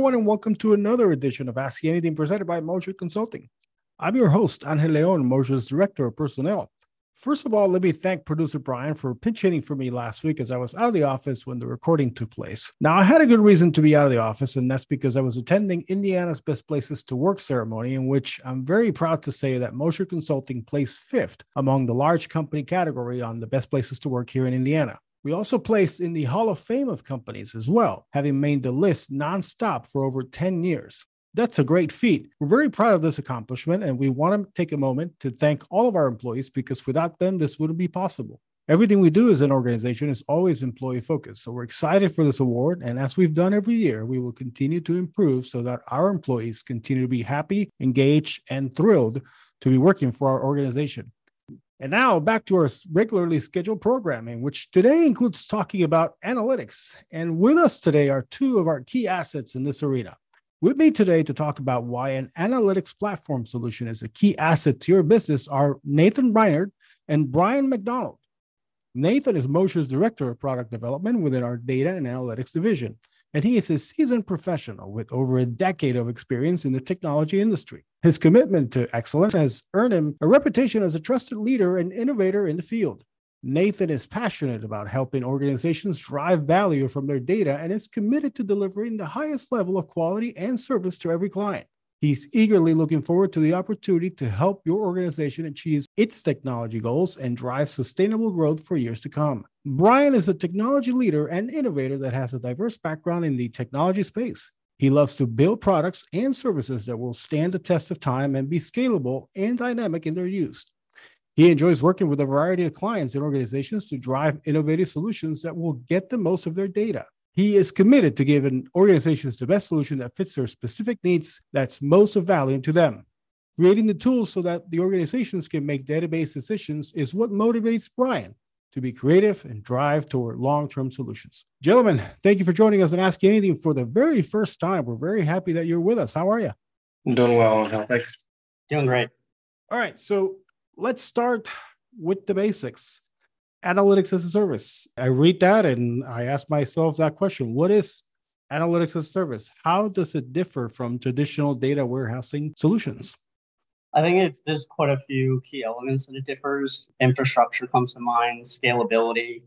everyone, and welcome to another edition of Ask Anything presented by Mosher Consulting. I'm your host, Angel Leon, Mosher's Director of Personnel. First of all, let me thank producer Brian for pinch hitting for me last week as I was out of the office when the recording took place. Now, I had a good reason to be out of the office, and that's because I was attending Indiana's Best Places to Work ceremony, in which I'm very proud to say that Mosher Consulting placed fifth among the large company category on the Best Places to Work here in Indiana. We also placed in the Hall of Fame of companies as well, having made the list nonstop for over 10 years. That's a great feat. We're very proud of this accomplishment, and we want to take a moment to thank all of our employees because without them, this wouldn't be possible. Everything we do as an organization is always employee focused. So we're excited for this award. And as we've done every year, we will continue to improve so that our employees continue to be happy, engaged, and thrilled to be working for our organization. And now back to our regularly scheduled programming, which today includes talking about analytics. And with us today are two of our key assets in this arena. With me today to talk about why an analytics platform solution is a key asset to your business are Nathan Reinert and Brian McDonald. Nathan is Mosher's Director of Product Development within our Data and Analytics division, and he is a seasoned professional with over a decade of experience in the technology industry. His commitment to excellence has earned him a reputation as a trusted leader and innovator in the field. Nathan is passionate about helping organizations drive value from their data and is committed to delivering the highest level of quality and service to every client. He's eagerly looking forward to the opportunity to help your organization achieve its technology goals and drive sustainable growth for years to come. Brian is a technology leader and innovator that has a diverse background in the technology space. He loves to build products and services that will stand the test of time and be scalable and dynamic in their use. He enjoys working with a variety of clients and organizations to drive innovative solutions that will get the most of their data. He is committed to giving organizations the best solution that fits their specific needs that's most of value to them. Creating the tools so that the organizations can make database decisions is what motivates Brian to be creative and drive toward long-term solutions. Gentlemen, thank you for joining us and Ask Anything for the very first time. We're very happy that you're with us. How are you? I'm doing well. Thanks. Doing great. All right. So let's start with the basics. Analytics as a service. I read that and I ask myself that question. What is analytics as a service? How does it differ from traditional data warehousing solutions? I think there's quite a few key elements that it differs. Infrastructure comes to mind, scalability,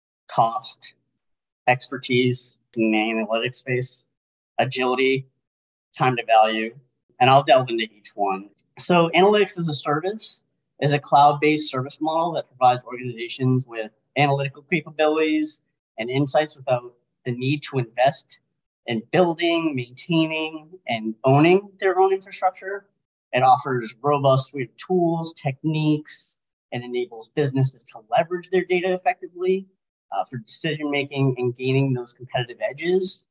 cost, expertise in the analytics space, agility, time to value, and I'll delve into each one. So analytics as a service is a cloud-based service model that provides organizations with analytical capabilities and insights without the need to invest in building, maintaining, and owning their own infrastructure. It offers robust suite of tools, techniques, and enables businesses to leverage their data effectively for decision-making and gaining those competitive edges.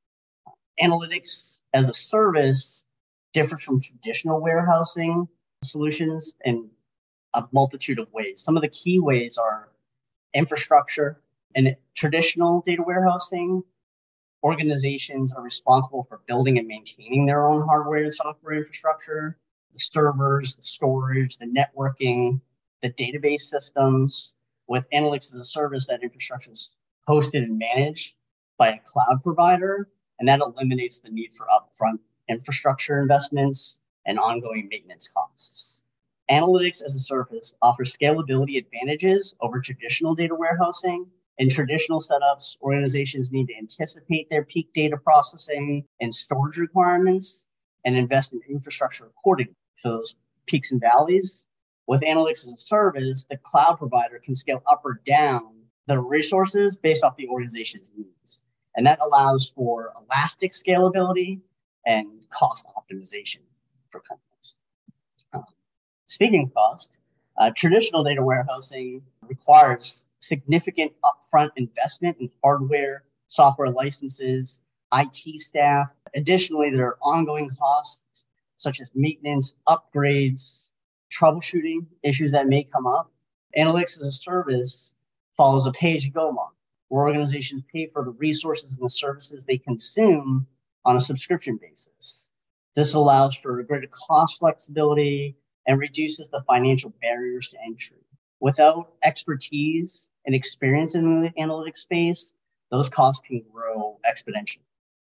Analytics as a service differs from traditional warehousing solutions in a multitude of ways. Some of the key ways are infrastructure. In traditional data warehousing, organizations are responsible for building and maintaining their own hardware and software infrastructure, the servers, the storage, the networking, the database systems. With analytics as a service, that infrastructure is hosted and managed by a cloud provider, and that eliminates the need for upfront infrastructure investments and ongoing maintenance costs. Analytics as a service offers scalability advantages over traditional data warehousing. In traditional setups, organizations need to anticipate their peak data processing and storage requirements and invest in infrastructure accordingly for those peaks and valleys. With analytics as a service, the cloud provider can scale up or down the resources based off the organization's needs. And that allows for elastic scalability and cost optimization for companies. Speaking of cost, traditional data warehousing requires significant upfront investment in hardware, software licenses, IT staff. Additionally, there are ongoing costs such as maintenance, upgrades, troubleshooting issues that may come up. Analytics as a service follows a pay-as-you-go model, where organizations pay for the resources and the services they consume on a subscription basis. This allows for greater cost flexibility and reduces the financial barriers to entry. Without expertise and experience in the analytics space, those costs can grow exponentially.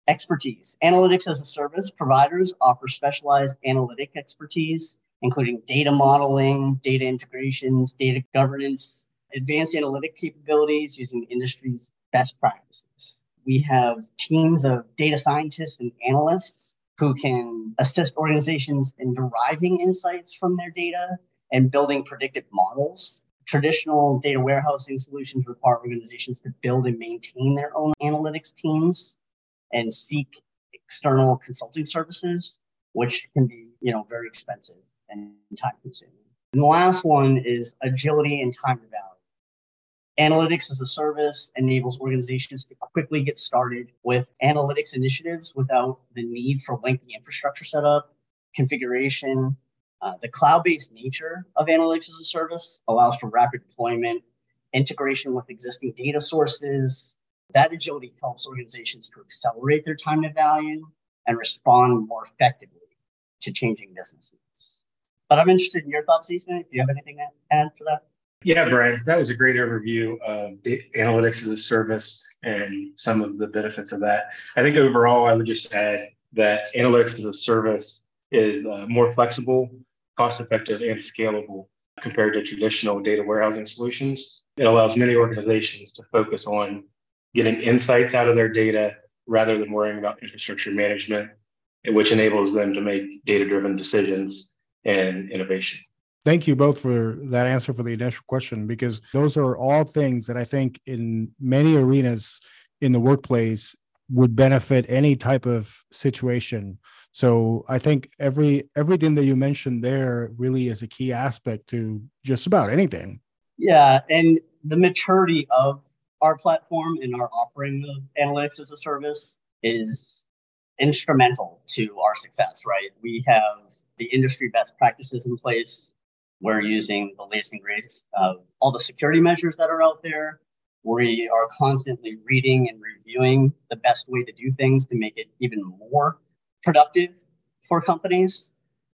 Expertise. Analytics as a service providers offer specialized analytic expertise, including data modeling, data integrations, data governance, advanced analytic capabilities using the industry's best practices. We have teams of data scientists and analysts who can assist organizations in deriving insights from their data and building predictive models. Traditional data warehousing solutions require organizations to build and maintain their own analytics teams and seek external consulting services, which can be, very expensive and time consuming. And the last one is agility and time to value. Analytics as a service enables organizations to quickly get started with analytics initiatives without the need for lengthy infrastructure setup, configuration. The cloud-based nature of analytics as a service allows for rapid deployment, integration with existing data sources. That agility helps organizations to accelerate their time to value and respond more effectively to changing business needs. But I'm interested in your thoughts, Ethan. Do you have anything to add for that? Yeah, Brian, that was a great overview of analytics as a service and some of the benefits of that. I think overall, I would just add that analytics as a service is more flexible, cost-effective, and scalable compared to traditional data warehousing solutions. It allows many organizations to focus on getting insights out of their data rather than worrying about infrastructure management, which enables them to make data-driven decisions and innovation. Thank you both for that answer for the initial question, because those are all things that I think in many arenas in the workplace would benefit any type of situation. So I think everything that you mentioned there really is a key aspect to just about anything. Yeah, and the maturity of our platform and our offering of analytics as a service is instrumental to our success, right? We have the industry best practices in place. We're using the latest and greatest of all the security measures that are out there. We are constantly reading and reviewing the best way to do things to make it even more productive for companies.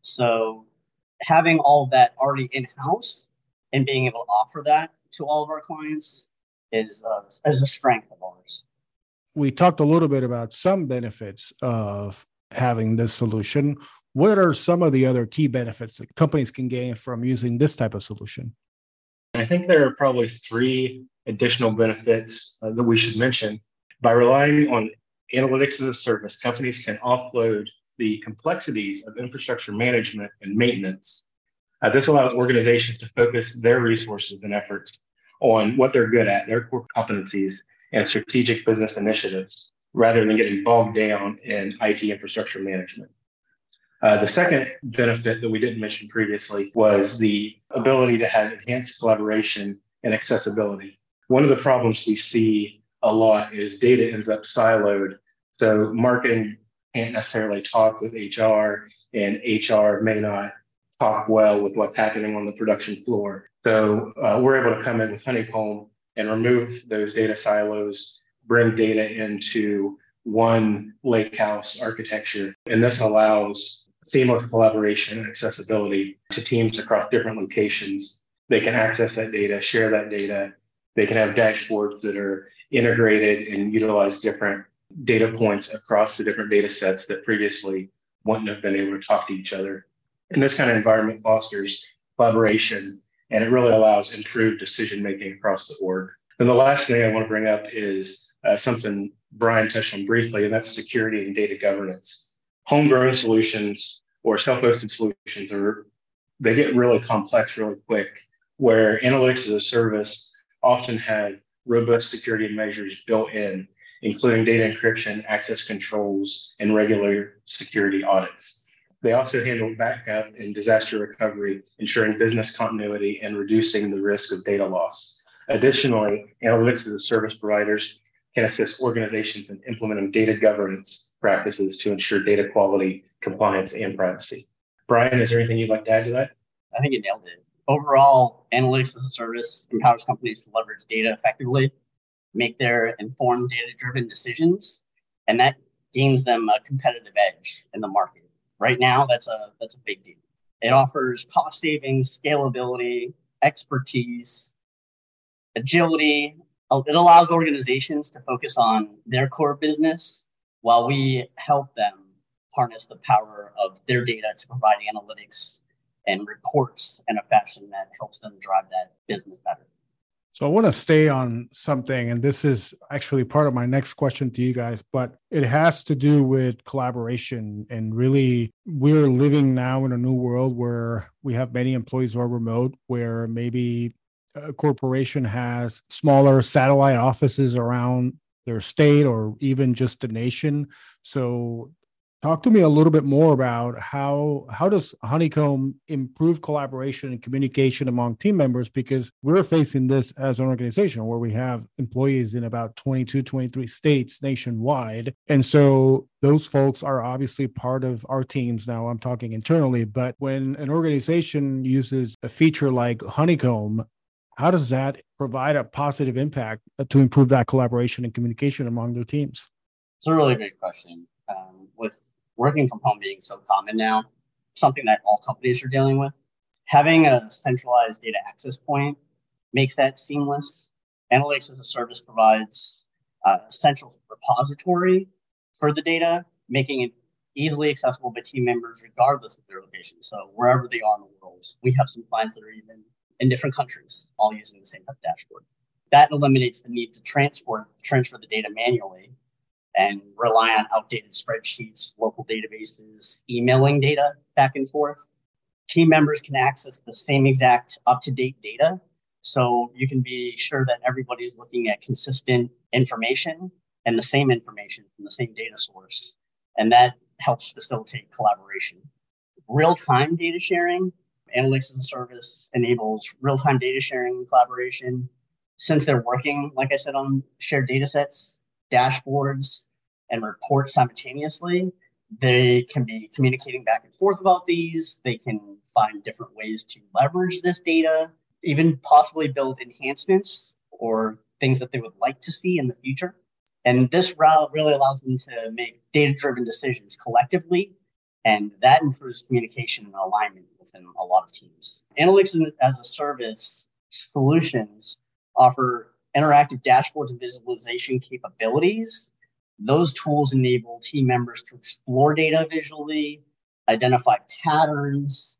So having all of that already in-house and being able to offer that to all of our clients is a strength of ours. We talked a little bit about some benefits of having this solution. What are some of the other key benefits that companies can gain from using this type of solution? I think there are probably 3 additional benefits that we should mention. By relying on analytics as a service, companies can offload the complexities of infrastructure management and maintenance. This allows organizations to focus their resources and efforts on what they're good at, their core competencies and strategic business initiatives, rather than getting bogged down in IT infrastructure management. The second benefit that we didn't mention previously was the ability to have enhanced collaboration and accessibility. One of the problems we see a lot is data ends up siloed. So marketing can't necessarily talk with HR, and HR may not talk well with what's happening on the production floor. So we're able to come in with Honeycomb and remove those data silos, bring data into one lakehouse architecture. And this allows seamless collaboration and accessibility to teams across different locations. They can access that data, share that data. They can have dashboards that are integrated and utilize different data points across the different data sets that previously wouldn't have been able to talk to each other. And this kind of environment fosters collaboration, and it really allows improved decision-making across the org. And the last thing I want to bring up is something Brian touched on briefly, and that's security and data governance. Homegrown solutions or self-hosted solutions they get really complex really quick, where analytics as a service often have robust security measures built in, including data encryption, access controls, and regular security audits. They also handle backup and disaster recovery, ensuring business continuity and reducing the risk of data loss. Additionally, analytics as a service providers can assist organizations in implementing data governance practices to ensure data quality, compliance, and privacy. Brian, is there anything you'd like to add to that? I think you nailed it. Overall, analytics as a service empowers companies to leverage data effectively, make their informed data-driven decisions, and that gains them a competitive edge in the market. Right now, that's a big deal. It offers cost savings, scalability, expertise, agility. It allows organizations to focus on their core business while we help them harness the power of their data to provide analytics and reports in a fashion that helps them drive that business better. So I want to stay on something, and this is actually part of my next question to you guys, but it has to do with collaboration. And really, we're living now in a new world where we have many employees who are remote, where maybe a corporation has smaller satellite offices around their state or even just the nation. So talk to me a little bit more about how does Honeycomb improve collaboration and communication among team members? Because we're facing this as an organization where we have employees in about 22, 23 states nationwide. And so those folks are obviously part of our teams. Now I'm talking internally, but when an organization uses a feature like Honeycomb, how does that provide a positive impact to improve that collaboration and communication among their teams? It's a really big question. With working from home being so common now, something that all companies are dealing with, having a centralized data access point makes that seamless. Analytics as a Service provides a central repository for the data, making it easily accessible by team members regardless of their location. So wherever they are in the world, we have some clients that are even in different countries, all using the same type of dashboard. That eliminates the need to transfer the data manually and rely on outdated spreadsheets, local databases, emailing data back and forth. Team members can access the same exact up-to-date data. So you can be sure that everybody's looking at consistent information and the same information from the same data source. And that helps facilitate collaboration. Real-time data sharing, Analytics as a Service enables real-time data sharing and collaboration. Since they're working, like I said, on shared data sets, dashboards, and reports simultaneously, they can be communicating back and forth about these. They can find different ways to leverage this data, even possibly build enhancements or things that they would like to see in the future. And this route really allows them to make data-driven decisions collectively, and that improves communication and alignment within a lot of teams. Analytics as a Service solutions offer interactive dashboards and visualization capabilities. Those tools enable team members to explore data visually, identify patterns,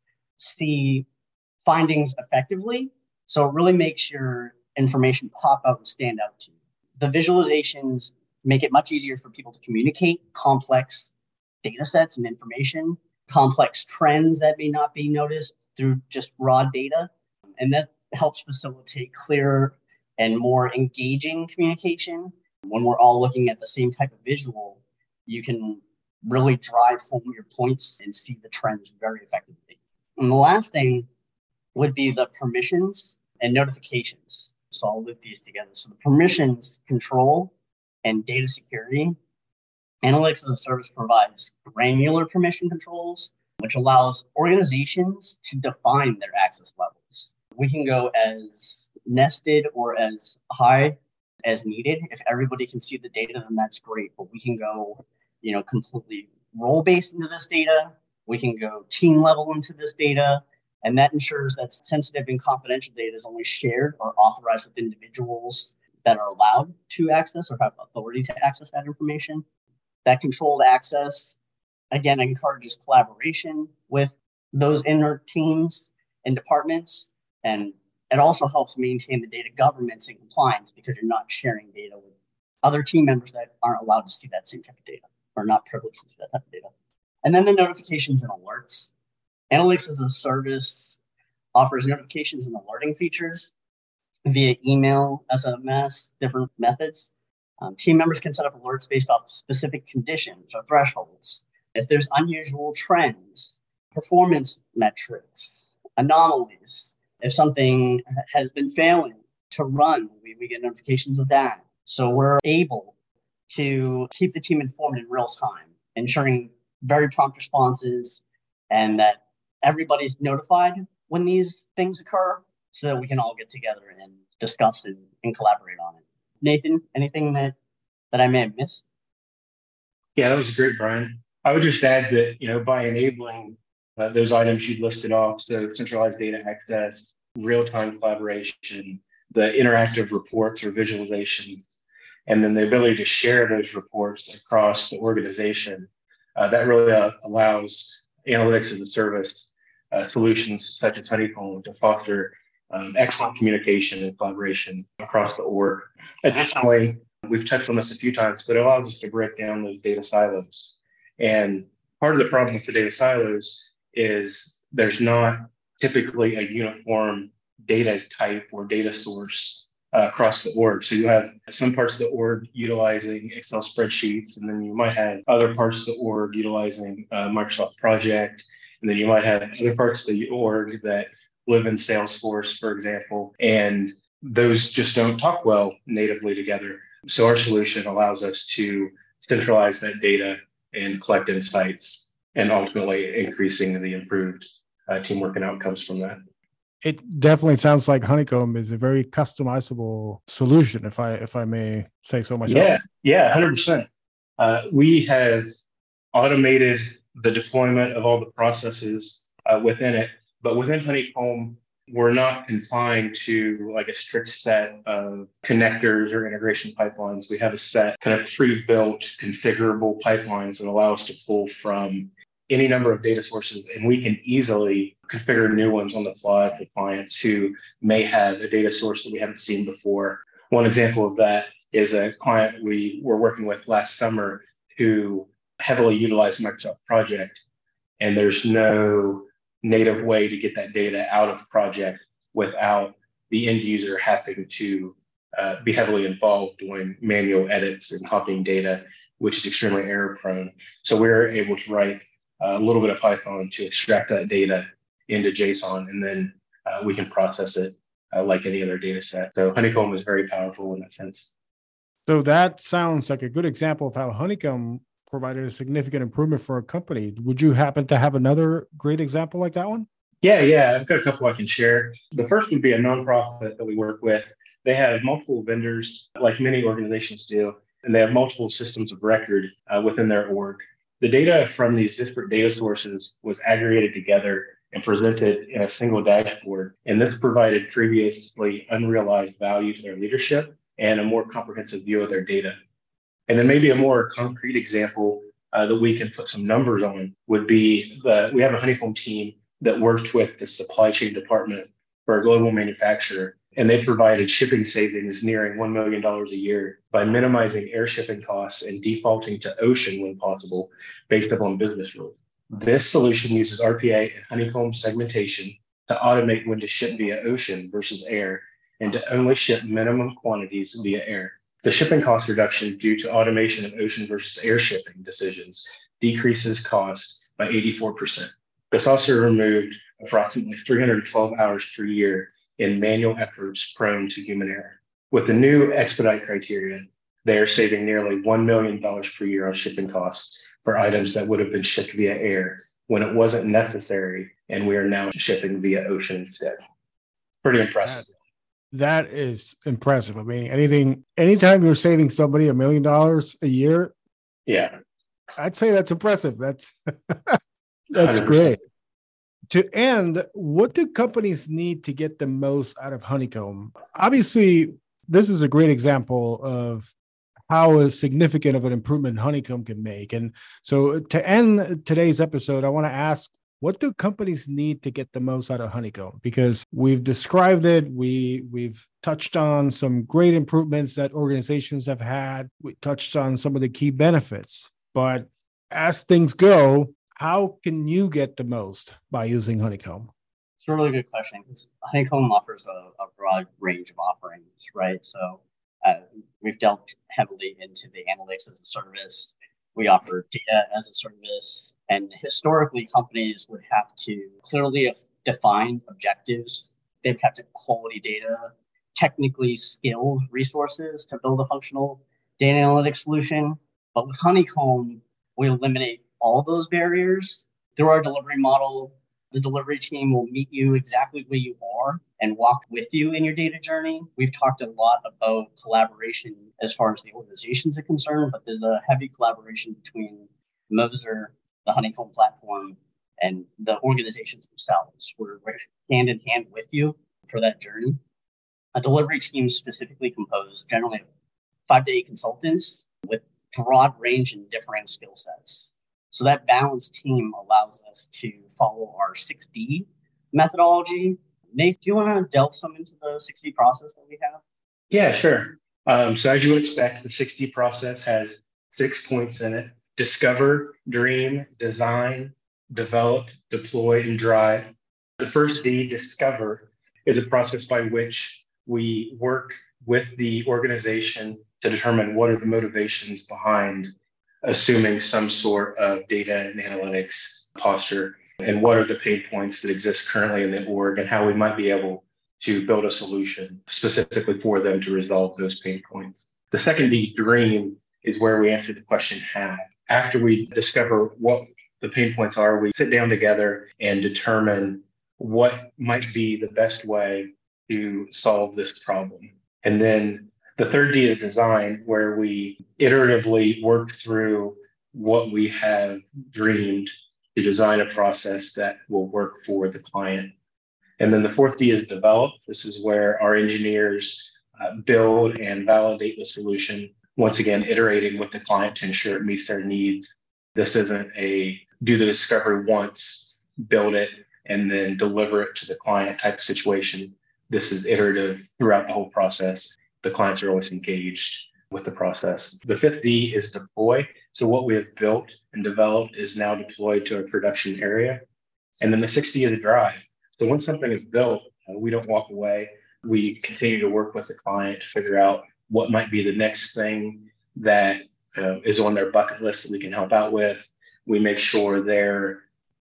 see findings effectively. So it really makes your information pop out and stand out to you. The visualizations make it much easier for people to communicate complex data sets and information, complex trends that may not be noticed through just raw data. And that helps facilitate clearer and more engaging communication. When we're all looking at the same type of visual, you can really drive home your points and see the trends very effectively. And the last thing would be the permissions and notifications. So I'll loop these together. So the permissions control and data security. Analytics as a Service provides granular permission controls, which allows organizations to define their access levels. We can go as nested or as high as needed. If everybody can see the data, then that's great. But we can go, completely role-based into this data. We can go team level into this data. And that ensures that sensitive and confidential data is only shared or authorized with individuals that are allowed to access or have authority to access that information. That controlled access, again, encourages collaboration with those inner teams and departments. And it also helps maintain the data governance and compliance because you're not sharing data with other team members that aren't allowed to see that same type of data or not privileged to see that type of data. And then the notifications and alerts. Analytics as a Service offers notifications and alerting features via email, SMS, different methods. Team members can set up alerts based off specific conditions or thresholds. If there's unusual trends, performance metrics, anomalies, if something has been failing to run, we get notifications of that. So we're able to keep the team informed in real time, ensuring very prompt responses and that everybody's notified when these things occur so that we can all get together and discuss and collaborate on it. Nathan, anything that I may have missed? Yeah, that was great, Brian. I would just add that, by enabling those items you listed off, so centralized data access, real-time collaboration, the interactive reports or visualizations, and then the ability to share those reports across the organization. That really allows analytics as a service solutions such as Honeycomb to foster excellent communication and collaboration across the org. Additionally, we've touched on this a few times, but it allows us to break down those data silos. And part of the problem with the data silos is there's not typically a uniform data type or data source across the org. So you have some parts of the org utilizing Excel spreadsheets, and then you might have other parts of the org utilizing Microsoft Project, and then you might have other parts of the org that live in Salesforce, for example, and those just don't talk well natively together. So our solution allows us to centralize that data and collect insights, and ultimately increasing the improved teamwork and outcomes from that. It definitely sounds like Honeycomb is a very customizable solution, if I may say so myself. Yeah, 100%. We have automated the deployment of all the processes within it, but within Honeycomb, we're not confined to like a strict set of connectors or integration pipelines. We have a set kind of pre-built configurable pipelines that allow us to pull from any number of data sources, and we can easily configure new ones on the fly for clients who may have a data source that we haven't seen before. One example of that is a client we were working with last summer who heavily utilized Microsoft Project, and there's no native way to get that data out of Project without the end user having to be heavily involved doing manual edits and hopping data, which is extremely error prone. So we're able to write a little bit of Python to extract that data into JSON, and then we can process it like any other data set. So Honeycomb is very powerful in that sense. So that sounds like a good example of how Honeycomb provided a significant improvement for a company. Would you happen to have another great example like that one? Yeah. I've got a couple I can share. The first would be a nonprofit that we work with. They have multiple vendors, like many organizations do, and they have multiple systems of record within their org. The data from these disparate data sources was aggregated together and presented in a single dashboard. And this provided previously unrealized value to their leadership and a more comprehensive view of their data. And then maybe a more concrete example that we can put some numbers on would be we have a Honeycomb team that worked with the supply chain department for a global manufacturer, and they provided shipping savings nearing $1 million a year by minimizing air shipping costs and defaulting to ocean when possible based upon business rules. This solution uses RPA and Honeycomb segmentation to automate when to ship via ocean versus air, and to only ship minimum quantities via air. The shipping cost reduction due to automation of ocean versus air shipping decisions decreases cost by 84%. This also removed approximately 312 hours per year in manual efforts prone to human error. With the new expedite criteria, they are saving nearly $1 million per year on shipping costs for items that would have been shipped via air when it wasn't necessary, and we are now shipping via ocean instead. Pretty impressive. That is impressive. I mean, anytime you're saving somebody $1 million a year, yeah, I'd say that's impressive. That's 100%. Great. To end, what do companies need to get the most out of Honeycomb? Obviously, this is a great example of how significant of an improvement Honeycomb can make. And so to end today's episode, I want to ask, what do companies need to get the most out of Honeycomb? Because we've described it, we've touched on some great improvements that organizations have had. We touched on some of the key benefits. But as things go, how can you get the most by using Honeycomb? It's a really good question, because Honeycomb offers a broad range of offerings, right? So we've delved heavily into the analytics as a service. We offer data as a service. And historically, companies would have to clearly define objectives. They've had to quality data, technically skilled resources to build a functional data analytics solution. But with Honeycomb, we eliminate all those barriers through our delivery model. The delivery team will meet you exactly where you are and walk with you in your data journey. We've talked a lot about collaboration as far as the organizations are concerned, but there's a heavy collaboration between Moser, the Honeycomb platform, and the organizations themselves. We're hand in hand with you for that journey. A delivery team specifically composed generally of 5 to 8 consultants with broad range and different skill sets. So that balanced team allows us to follow our 6D methodology. Nate, do you want to delve some into the 6D process that we have? Yeah, sure. So as you would expect, the 6D process has 6 points in it: discover, dream, design, develop, deploy, and drive. The first D, discover, is a process by which we work with the organization to determine what are the motivations behind assuming some sort of data and analytics posture, and what are the pain points that exist currently in the org, and how we might be able to build a solution specifically for them to resolve those pain points. The second D, dream, is where we answer the question how. After we discover what the pain points are, we sit down together and determine what might be the best way to solve this problem. And then the third D is design, where we iteratively work through what we have dreamed to design a process that will work for the client. And then the fourth D is develop. This is where our engineers build and validate the solution, once again, iterating with the client to ensure it meets their needs. This isn't a do the discovery once, build it, and then deliver it to the client type of situation. This is iterative throughout the whole process. The clients are always engaged with the process. The fifth D is deploy. So what we have built and developed is now deployed to a production area. And then the sixth D is drive. So once something is built, we don't walk away. We continue to work with the client to figure out what might be the next thing that is on their bucket list that we can help out with. We make sure their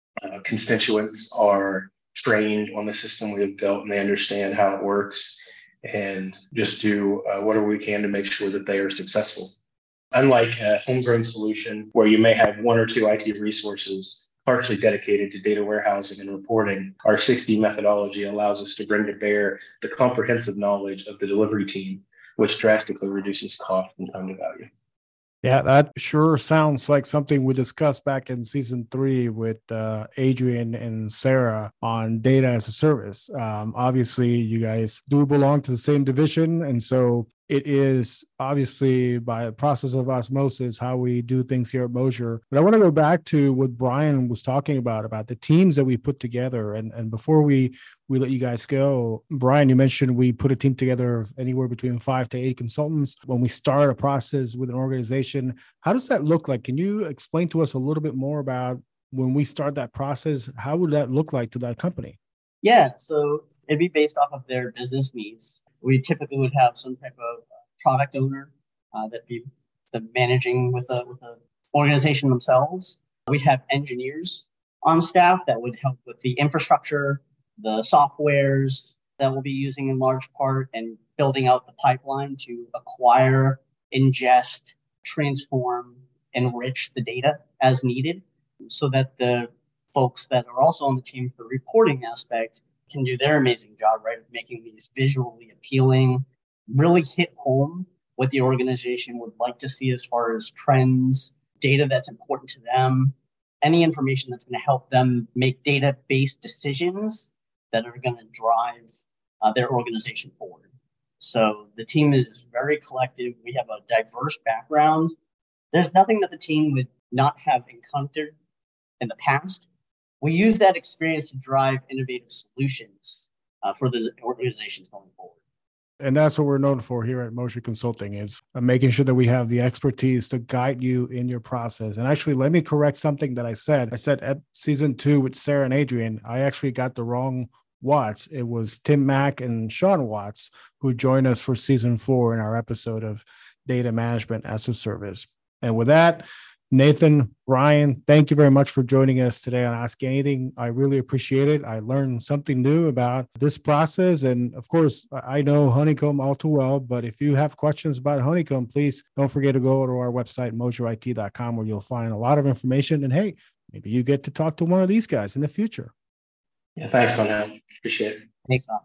constituents are trained on the system we have built and they understand how it works, and just do whatever we can to make sure that they are successful. Unlike a homegrown solution where you may have one or two IT resources partially dedicated to data warehousing and reporting, our 6D methodology allows us to bring to bear the comprehensive knowledge of the delivery team, which drastically reduces cost and time to value. Yeah, that sure sounds like something we discussed back in season 3 with Adrian and Sarah on data as a service. Obviously, you guys do belong to the same division. And so it is obviously by a process of osmosis how we do things here at Moser. But I want to go back to what Brian was talking about the teams that we put together. And before we let you guys go, Brian, you mentioned we put a team together of anywhere between 5 to 8 consultants. When we start a process with an organization, how does that look like? Can you explain to us a little bit more about when we start that process? How would that look like to that company? Yeah, so it'd be based off of their business needs. We typically would have some type of product owner that'd be the managing with the organization themselves. We'd have engineers on staff that would help with the infrastructure, the softwares that we'll be using in large part, and building out the pipeline to acquire, ingest, transform, enrich the data as needed, so that the folks that are also on the team for the reporting aspect can do their amazing job, right, of making these visually appealing, really hit home what the organization would like to see as far as trends, data that's important to them, any information that's going to help them make data-based decisions that are going to drive their organization forward. So the team is very collective. We have a diverse background. There's nothing that the team would not have encountered in the past. We use that experience to drive innovative solutions for the organizations going forward. And that's what we're known for here at Moser Consulting, is making sure that we have the expertise to guide you in your process. And actually, let me correct something that I said. I said at season 2 with Sarah and Adrian, I actually got the wrong Watts. It was Tim Mack and Sean Watts who joined us for season 4 in our episode of Data Management as a Service. And with that, Nathan, Brian, thank you very much for joining us today on Ask Anything. I really appreciate it. I learned something new about this process. And of course, I know Honeycomb all too well, but if you have questions about Honeycomb, please don't forget to go to our website, moserit.com, where you'll find a lot of information. And hey, maybe you get to talk to one of these guys in the future. Yeah, thanks, man. Appreciate it. Thanks, man.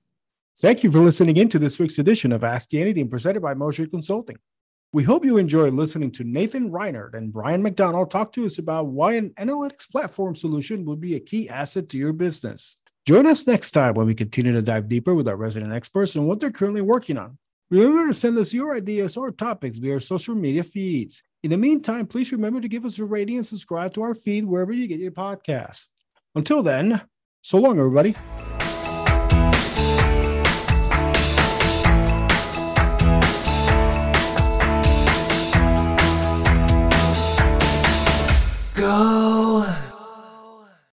Thank you for listening in to this week's edition of Ask Anything, presented by Moser Consulting. We hope you enjoyed listening to Nathan Reinert and Brian McDonald talk to us about why an analytics platform solution would be a key asset to your business. Join us next time when we continue to dive deeper with our resident experts and what they're currently working on. Remember to send us your ideas or topics via our social media feeds. In the meantime, please remember to give us a rating and subscribe to our feed wherever you get your podcasts. Until then, so long, everybody.